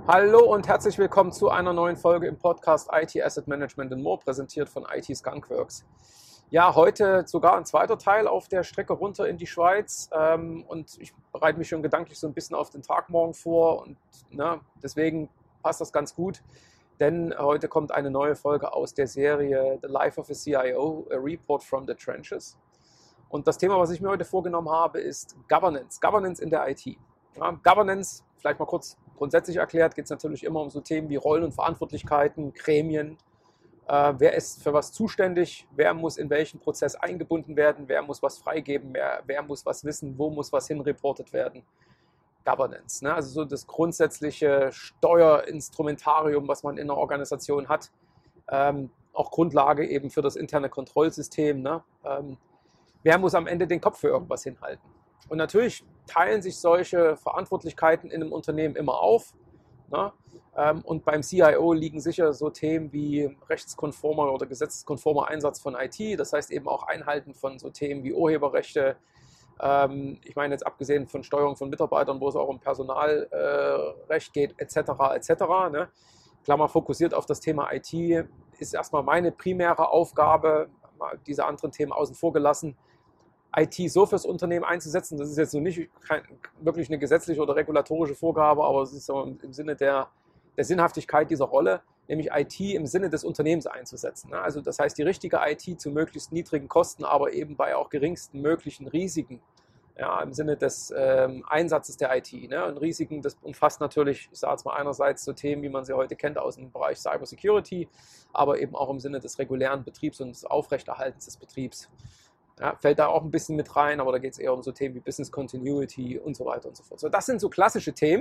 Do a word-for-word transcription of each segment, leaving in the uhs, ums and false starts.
Hallo und herzlich willkommen zu einer neuen Folge im Podcast I T Asset Management and More, präsentiert von I T Skunkworks. Ja, heute sogar ein zweiter Teil auf der Strecke runter in die Schweiz ähm, und ich bereite mich schon gedanklich so ein bisschen auf den Tag morgen vor und na, deswegen passt das ganz gut, denn heute kommt eine neue Folge aus der Serie The Life of a C I O, a Report from the Trenches. Und das Thema, was ich mir heute vorgenommen habe, ist Governance, Governance in der I T. Ja, Governance, vielleicht mal kurz grundsätzlich erklärt, geht es natürlich immer um so Themen wie Rollen und Verantwortlichkeiten, Gremien. Äh, wer ist für was zuständig? Wer muss in welchen Prozess eingebunden werden? Wer muss was freigeben? Wer, wer muss was wissen? Wo muss was hinreportet werden? Governance, ne? Also so das grundsätzliche Steuerinstrumentarium, was man in einer Organisation hat. Ähm, auch Grundlage eben für das interne Kontrollsystem. Ne? Ähm, wer muss am Ende den Kopf für irgendwas hinhalten? Und natürlich teilen sich solche Verantwortlichkeiten in einem Unternehmen immer auf. Ne? Und beim C I O liegen sicher so Themen wie rechtskonformer oder gesetzeskonformer Einsatz von I T, das heißt eben auch Einhalten von so Themen wie Urheberrechte. Ich meine jetzt abgesehen von Steuerung von Mitarbeitern, wo es auch um Personalrecht geht, et cetera et cetera. Ne? Klammer fokussiert auf das Thema I T ist erstmal meine primäre Aufgabe, mal diese anderen Themen außen vor gelassen, I T so fürs Unternehmen einzusetzen. Das ist jetzt so nicht kein, wirklich eine gesetzliche oder regulatorische Vorgabe, aber es ist so im Sinne der, der Sinnhaftigkeit dieser Rolle, nämlich I T im Sinne des Unternehmens einzusetzen. Also das heißt, die richtige I T zu möglichst niedrigen Kosten, aber eben bei auch geringsten möglichen Risiken, ja, im Sinne des ähm, Einsatzes der I T. Ne? Und Risiken, das umfasst natürlich, ich sage jetzt mal einerseits so Themen, wie man sie heute kennt aus dem Bereich Cybersecurity, aber eben auch im Sinne des regulären Betriebs und des Aufrechterhaltens des Betriebs. Ja, fällt da auch ein bisschen mit rein, aber da geht es eher um so Themen wie Business Continuity und so weiter und so fort. So, das sind so klassische Themen.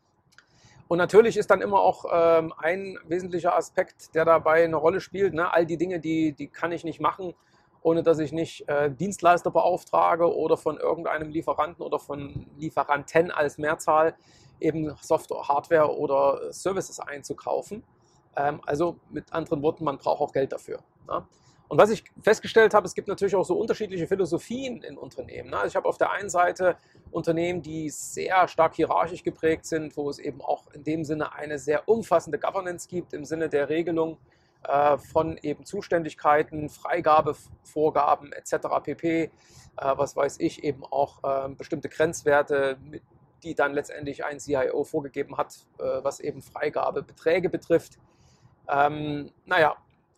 Und natürlich ist dann immer auch ähm, ein wesentlicher Aspekt, der dabei eine Rolle spielt. Ne? All die Dinge, die, die kann ich nicht machen, ohne dass ich nicht äh, Dienstleister beauftrage oder von irgendeinem Lieferanten oder von Lieferanten als Mehrzahl eben Software, Hardware oder Services einzukaufen. Ähm, also mit anderen Worten, man braucht auch Geld dafür. Ne? Und was ich festgestellt habe, es gibt natürlich auch so unterschiedliche Philosophien in Unternehmen. Ich habe auf der einen Seite Unternehmen, die sehr stark hierarchisch geprägt sind, wo es eben auch in dem Sinne eine sehr umfassende Governance gibt, im Sinne der Regelung von eben Zuständigkeiten, Freigabevorgaben et cetera pp. Was weiß ich, eben auch bestimmte Grenzwerte, die dann letztendlich ein C I O vorgegeben hat, was eben Freigabebeträge betrifft. Ähm, naja,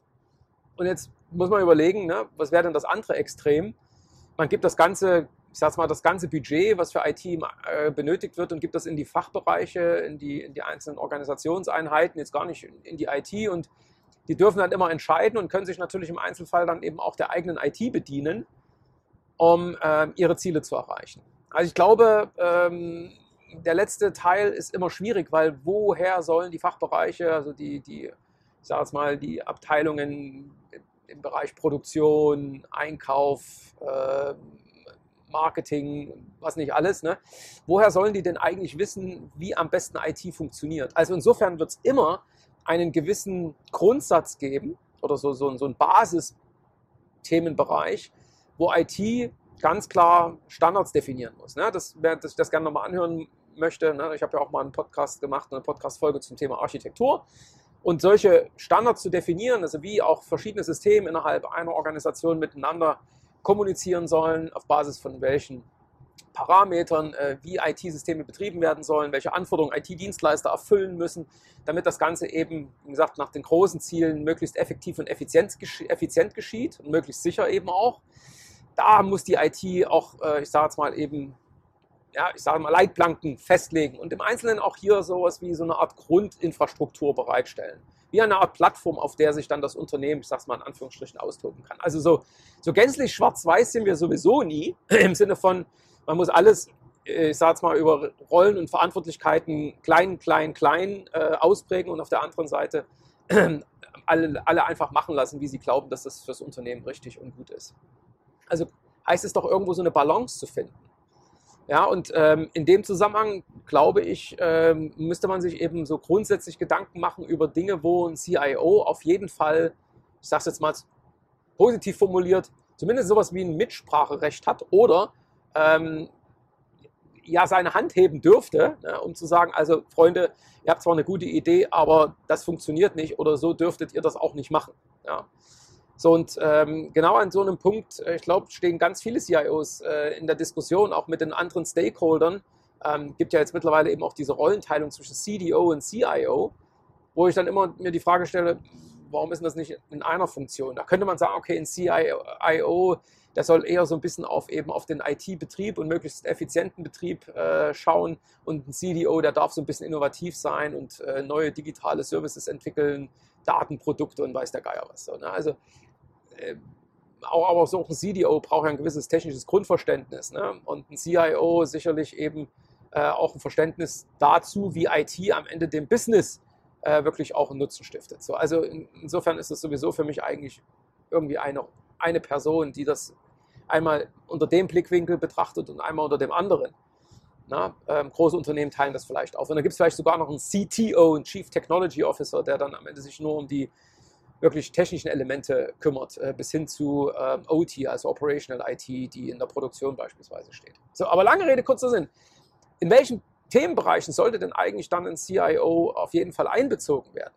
und jetzt muss man überlegen, ne, was wäre denn das andere Extrem? Man gibt das ganze, ich sag's mal, das ganze Budget, was für I T äh, benötigt wird, und gibt das in die Fachbereiche, in die, in die einzelnen Organisationseinheiten, jetzt gar nicht in die I T, und die dürfen dann immer entscheiden und können sich natürlich im Einzelfall dann eben auch der eigenen I T bedienen, um äh, ihre Ziele zu erreichen. Also ich glaube, ähm, der letzte Teil ist immer schwierig, weil woher sollen die Fachbereiche, also die, die ich sage jetzt mal, die Abteilungen im Bereich Produktion, Einkauf, äh, Marketing, was nicht alles, ne? Woher sollen die denn eigentlich wissen, wie am besten I T funktioniert? Also insofern wird es immer einen gewissen Grundsatz geben oder so, so, so einen Basisthemenbereich, wo I T ganz klar Standards definieren muss. Ne? Das, wer das, das gerne nochmal anhören möchte, ne? Ich habe ja auch mal einen Podcast gemacht, eine Podcast-Folge zum Thema Architektur. Und solche Standards zu definieren, also wie auch verschiedene Systeme innerhalb einer Organisation miteinander kommunizieren sollen, auf Basis von welchen Parametern, äh, wie I T-Systeme betrieben werden sollen, welche Anforderungen I T-Dienstleister erfüllen müssen, damit das Ganze eben, wie gesagt, nach den großen Zielen möglichst effektiv und effizient, effizient geschieht und möglichst sicher eben auch. Da muss die I T auch, äh, ich sage jetzt mal eben, ja, ich sage mal, Leitplanken festlegen und im Einzelnen auch hier sowas wie so eine Art Grundinfrastruktur bereitstellen. Wie eine Art Plattform, auf der sich dann das Unternehmen, ich sage es mal in Anführungsstrichen, austoben kann. Also so, so gänzlich schwarz-weiß sind wir sowieso nie, im Sinne von, man muss alles, ich sage es mal, über Rollen und Verantwortlichkeiten klein, klein, klein äh, ausprägen und auf der anderen Seite äh, alle, alle einfach machen lassen, wie sie glauben, dass das fürs Unternehmen richtig und gut ist. Also heißt es doch irgendwo so eine Balance zu finden. Ja, und ähm, in dem Zusammenhang, glaube ich, ähm, müsste man sich eben so grundsätzlich Gedanken machen über Dinge, wo ein C I O auf jeden Fall, ich sage es jetzt mal positiv formuliert, zumindest sowas wie ein Mitspracherecht hat oder ähm, ja seine Hand heben dürfte, ne, um zu sagen, also Freunde, ihr habt zwar eine gute Idee, aber das funktioniert nicht oder so dürftet ihr das auch nicht machen. Ja. So, und ähm, genau an so einem Punkt, ich glaube, stehen ganz viele C I Os äh, in der Diskussion, auch mit den anderen Stakeholdern. Ähm, gibt ja jetzt mittlerweile eben auch diese Rollenteilung zwischen C D O und C I O, wo ich dann immer mir die Frage stelle, warum ist das nicht in einer Funktion? Da könnte man sagen, okay, ein C I O, der soll eher so ein bisschen auf eben auf den I T-Betrieb und möglichst effizienten Betrieb äh, schauen, und ein C D O, der darf so ein bisschen innovativ sein und äh, neue digitale Services entwickeln, Datenprodukte und weiß der Geier was. So, ne? Also äh, auch, aber so ein C D O braucht ja ein gewisses technisches Grundverständnis, ne? Und ein C I O sicherlich eben äh, auch ein Verständnis dazu, wie I T am Ende dem Business äh, wirklich auch einen Nutzen stiftet. So, also in, insofern ist es sowieso für mich eigentlich irgendwie eine, eine Person, die das einmal unter dem Blickwinkel betrachtet und einmal unter dem anderen. Na, ähm, große Unternehmen teilen das vielleicht auf. Und dann gibt es vielleicht sogar noch einen C T O, einen Chief Technology Officer, der dann am Ende sich nur um die wirklich technischen Elemente kümmert, äh, bis hin zu ähm, O T, also Operational I T, die in der Produktion beispielsweise steht. So, aber lange Rede, kurzer Sinn. In welchen Themenbereichen sollte denn eigentlich dann ein C I O auf jeden Fall einbezogen werden?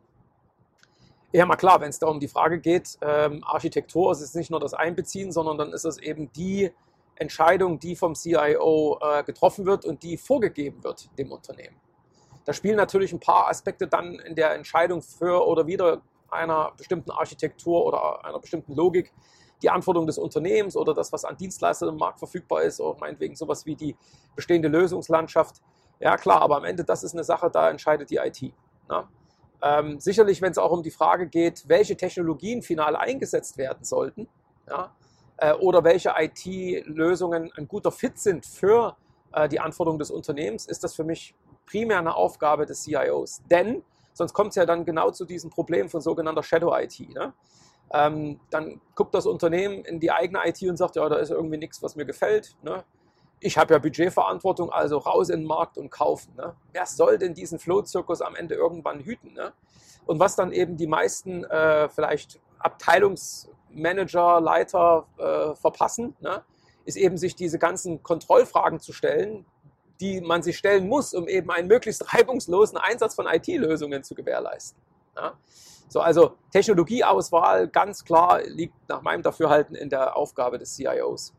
Ja, mal klar, wenn es da um die Frage geht, ähm, Architektur, ist es nicht nur das Einbeziehen, sondern dann ist es eben die Entscheidung, die vom C I O äh, getroffen wird und die vorgegeben wird dem Unternehmen. Da spielen natürlich ein paar Aspekte dann in der Entscheidung für oder wider einer bestimmten Architektur oder einer bestimmten Logik, die Anforderungen des Unternehmens oder das, was an Dienstleistern im Markt verfügbar ist, oder meinetwegen sowas wie die bestehende Lösungslandschaft. Ja klar, aber am Ende, das ist eine Sache, da entscheidet die I T. Ne? Ähm, sicherlich, wenn es auch um die Frage geht, welche Technologien final eingesetzt werden sollten, ja, äh, oder welche I T-Lösungen ein guter Fit sind für äh, die Anforderungen des Unternehmens, ist das für mich primär eine Aufgabe des C I Os. Denn sonst kommt es ja dann genau zu diesem Problem von sogenannter Shadow I T. Ne? Ähm, dann guckt das Unternehmen in die eigene I T und sagt, ja, da ist irgendwie nichts, was mir gefällt. Ne? Ich habe ja Budgetverantwortung, also raus in den Markt und kaufen. Ne? Wer soll denn diesen Flow-Zirkus am Ende irgendwann hüten? Ne? Und was dann eben die meisten äh, vielleicht Abteilungsmanager, Leiter äh, verpassen, ne? ist eben sich diese ganzen Kontrollfragen zu stellen, die man sich stellen muss, um eben einen möglichst reibungslosen Einsatz von I T-Lösungen zu gewährleisten. Ja? So, also Technologieauswahl ganz klar liegt nach meinem Dafürhalten in der Aufgabe des C I Os.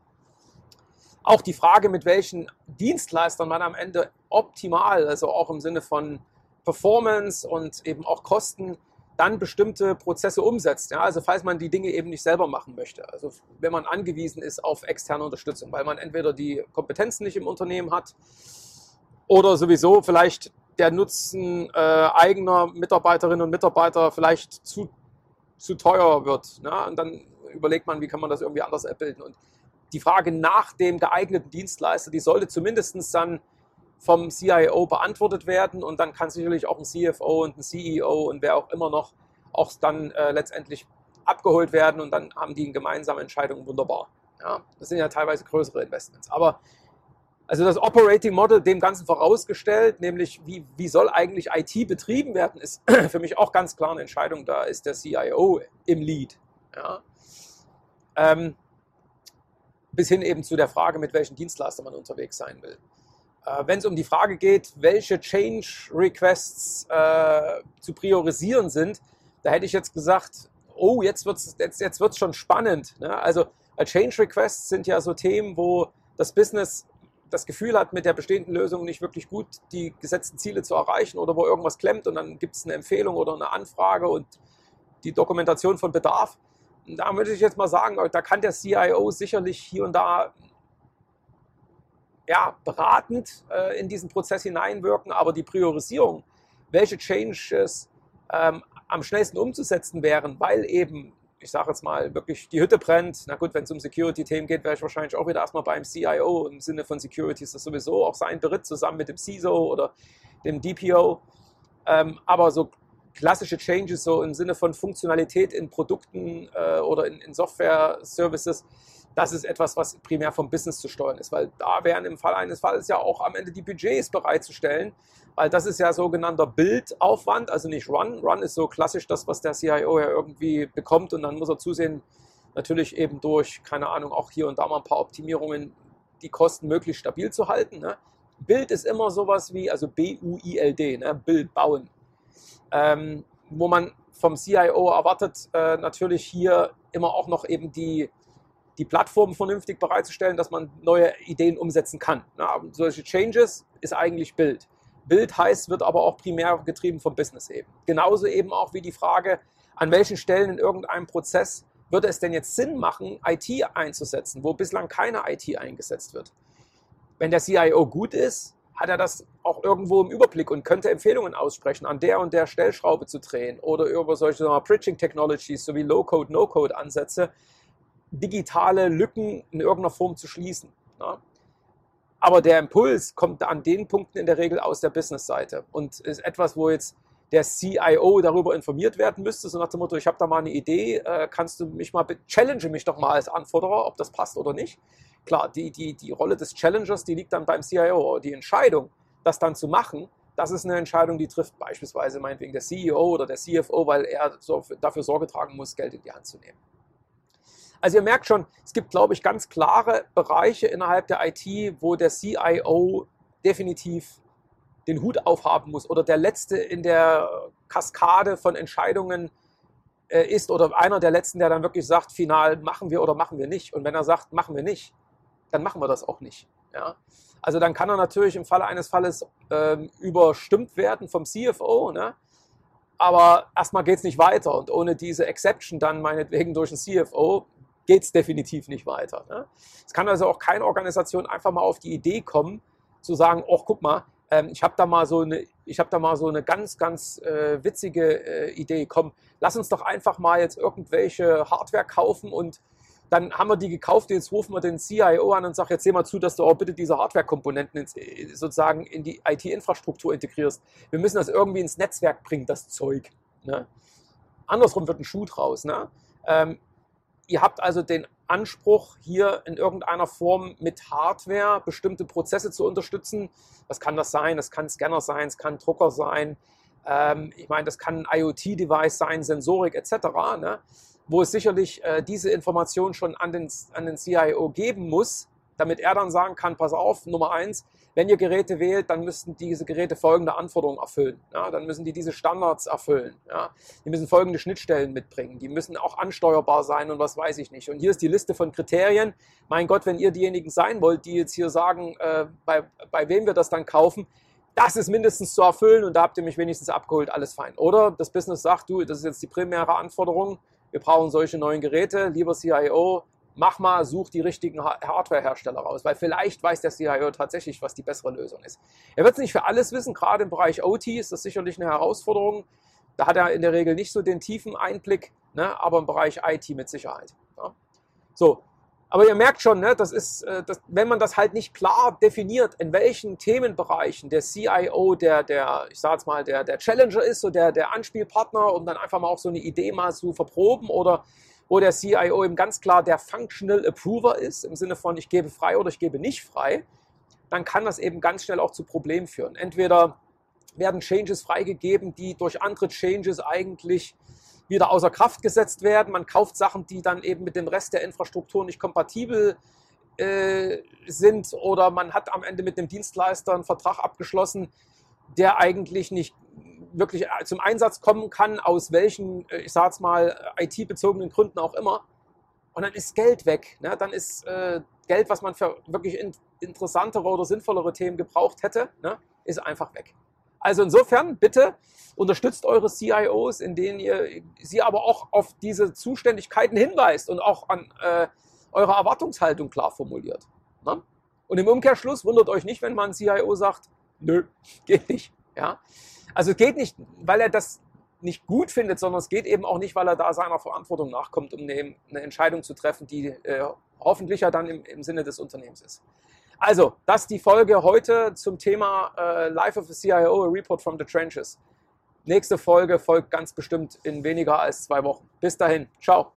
Auch die Frage, mit welchen Dienstleistern man am Ende optimal, also auch im Sinne von Performance und eben auch Kosten, dann bestimmte Prozesse umsetzt. Ja, also falls man die Dinge eben nicht selber machen möchte. Also wenn man angewiesen ist auf externe Unterstützung, weil man entweder die Kompetenzen nicht im Unternehmen hat oder sowieso vielleicht der Nutzen äh, eigener Mitarbeiterinnen und Mitarbeiter vielleicht zu, zu teuer wird. Ne? Und dann überlegt man, wie kann man das irgendwie anders abbilden. Und die Frage nach dem geeigneten Dienstleister, die sollte zumindest dann vom C I O beantwortet werden, und dann kann sicherlich auch ein C F O und ein C E O und wer auch immer noch auch dann äh, letztendlich abgeholt werden, und dann haben die eine gemeinsame Entscheidung, wunderbar. Ja, das sind ja teilweise größere Investments. Aber also das Operating Model dem Ganzen vorausgestellt, nämlich wie, wie soll eigentlich I T betrieben werden, ist für mich auch ganz klar eine Entscheidung. Da ist der C I O im Lead. Ja. Ähm, bis hin eben zu der Frage, mit welchen Dienstleistern man unterwegs sein will. Äh, wenn es um die Frage geht, welche Change Requests äh, zu priorisieren sind, da hätte ich jetzt gesagt, oh, jetzt wird es jetzt, jetzt wird's schon spannend. Ne? Also Change Requests sind ja so Themen, wo das Business das Gefühl hat, mit der bestehenden Lösung nicht wirklich gut die gesetzten Ziele zu erreichen oder wo irgendwas klemmt, und dann gibt es eine Empfehlung oder eine Anfrage und die Dokumentation von Bedarf. Da würde ich jetzt mal sagen, da kann der C I O sicherlich hier und da ja, beratend äh, in diesen Prozess hineinwirken, aber die Priorisierung, welche Changes ähm, am schnellsten umzusetzen wären, weil eben, ich sage jetzt mal, wirklich die Hütte brennt. Na gut, wenn es um Security-Themen geht, wäre ich wahrscheinlich auch wieder erstmal beim C I O. Im Sinne von Security ist das sowieso auch sein Beritt zusammen mit dem C I S O oder dem D P O. Ähm, aber so klassische Changes, so im Sinne von Funktionalität in Produkten äh, oder in, in Software-Services, das ist etwas, was primär vom Business zu steuern ist, weil da wären im Fall eines Falles ja auch am Ende die Budgets bereitzustellen, weil das ist ja sogenannter Build-Aufwand, also nicht Run. Run ist so klassisch das, was der C I O ja irgendwie bekommt, und dann muss er zusehen, natürlich eben durch, keine Ahnung, auch hier und da mal ein paar Optimierungen, die Kosten möglichst stabil zu halten. Ne? Bild ist immer sowas wie, also B U I L D, ne? Bild, bauen, ähm, wo man vom C I O erwartet, äh, natürlich hier immer auch noch eben die, die Plattform vernünftig bereitzustellen, dass man neue Ideen umsetzen kann. Na, solche Changes ist eigentlich Bild. Bild heißt, wird aber auch primär getrieben vom Business eben. Genauso eben auch wie die Frage, an welchen Stellen in irgendeinem Prozess würde es denn jetzt Sinn machen, I T einzusetzen, wo bislang keine I T eingesetzt wird. Wenn der C I O gut ist, hat er das auch irgendwo im Überblick und könnte Empfehlungen aussprechen, an der und der Stellschraube zu drehen oder über solche Bridging Technologies sowie Low-Code, No-Code-Ansätze digitale Lücken in irgendeiner Form zu schließen. Ja? Aber der Impuls kommt an den Punkten in der Regel aus der Business-Seite und ist etwas, wo jetzt der C I O darüber informiert werden müsste, so nach dem Motto, ich habe da mal eine Idee, äh, kannst du mich mal, challenge mich doch mal als Anforderer, ob das passt oder nicht. Klar, die, die, die Rolle des Challengers, die liegt dann beim C I O. Die Entscheidung, das dann zu machen, das ist eine Entscheidung, die trifft beispielsweise meinetwegen der C E O oder der C F O, weil er so dafür Sorge tragen muss, Geld in die Hand zu nehmen. Also ihr merkt schon, es gibt, glaube ich, ganz klare Bereiche innerhalb der I T, wo der C I O definitiv den Hut aufhaben muss oder der Letzte in der Kaskade von Entscheidungen äh, ist oder einer der Letzten, der dann wirklich sagt, final machen wir oder machen wir nicht. Und wenn er sagt, machen wir nicht, dann machen wir das auch nicht. Ja? Also dann kann er natürlich im Falle eines Falles äh, überstimmt werden vom C F O, ne? Aber erstmal geht es nicht weiter und ohne diese Exception dann meinetwegen durch den C F O geht es definitiv nicht weiter. Ne? Es kann also auch keine Organisation einfach mal auf die Idee kommen, zu sagen, oh, guck mal, ähm, ich habe da mal so eine, ich habe da mal so eine ganz, ganz äh, witzige äh, Idee. Komm, lass uns doch einfach mal jetzt irgendwelche Hardware kaufen und dann haben wir die gekauft, jetzt rufen wir den C I O an und sagen, jetzt seh mal zu, dass du auch bitte diese Hardware-Komponenten ins, sozusagen in die I T-Infrastruktur integrierst. Wir müssen das irgendwie ins Netzwerk bringen, das Zeug. Ne? Andersrum wird ein Schuh draus. Ne? Ähm, ihr habt also den Anspruch, hier in irgendeiner Form mit Hardware bestimmte Prozesse zu unterstützen. Was kann das sein? Das kann Scanner sein, es kann Drucker sein. Ähm, ich meine, das kann ein I O T-Device sein, Sensorik et cetera, ne? Wo es sicherlich äh, diese Information schon an den, an den C I O geben muss, damit er dann sagen kann, pass auf, Nummer eins, wenn ihr Geräte wählt, dann müssten diese Geräte folgende Anforderungen erfüllen. Ja, dann müssen die diese Standards erfüllen. Ja, die müssen folgende Schnittstellen mitbringen. Die müssen auch ansteuerbar sein und was weiß ich nicht. Und hier ist die Liste von Kriterien. Mein Gott, wenn ihr diejenigen sein wollt, die jetzt hier sagen, äh, bei, bei wem wir das dann kaufen, das ist mindestens zu erfüllen und da habt ihr mich wenigstens abgeholt, alles fein. Oder das Business sagt, du, das ist jetzt die primäre Anforderung, wir brauchen solche neuen Geräte, lieber C I O, mach mal, such die richtigen Hardwarehersteller raus, weil vielleicht weiß der C I O tatsächlich, was die bessere Lösung ist. Er wird es nicht für alles wissen, gerade im Bereich O T ist das sicherlich eine Herausforderung. Da hat er in der Regel nicht so den tiefen Einblick, ne, aber im Bereich I T mit Sicherheit. Ja. So, aber ihr merkt schon, ne, das ist, das, wenn man das halt nicht klar definiert, in welchen Themenbereichen der C I O, der, der ich sage jetzt mal, der, der Challenger ist, so der, der Anspielpartner, um dann einfach mal auch so eine Idee mal zu verproben oder wo der C I O eben ganz klar der Functional Approver ist, im Sinne von ich gebe frei oder ich gebe nicht frei, dann kann das eben ganz schnell auch zu Problemen führen. Entweder werden Changes freigegeben, die durch andere Changes eigentlich wieder außer Kraft gesetzt werden. Man kauft Sachen, die dann eben mit dem Rest der Infrastruktur nicht kompatibel äh, sind oder man hat am Ende mit dem Dienstleister einen Vertrag abgeschlossen, der eigentlich nicht wirklich zum Einsatz kommen kann, aus welchen, ich sage es mal, I T-bezogenen Gründen auch immer. Und dann ist Geld weg. Ne? Dann ist äh, Geld, was man für wirklich in, interessantere oder sinnvollere Themen gebraucht hätte, ne? Ist einfach weg. Also insofern, bitte unterstützt eure C I Os, in denen ihr sie aber auch auf diese Zuständigkeiten hinweist und auch an äh, eure Erwartungshaltung klar formuliert. Ne? Und im Umkehrschluss wundert euch nicht, wenn man ein C I O sagt, nö, geht nicht. Ja? Also es geht nicht, weil er das nicht gut findet, sondern es geht eben auch nicht, weil er da seiner Verantwortung nachkommt, um eine, eine Entscheidung zu treffen, die äh, hoffentlich ja dann im, im Sinne des Unternehmens ist. Also, das ist die Folge heute zum Thema äh, Life of a C I O, a Report from the Trenches. Nächste Folge folgt ganz bestimmt in weniger als zwei Wochen. Bis dahin, ciao.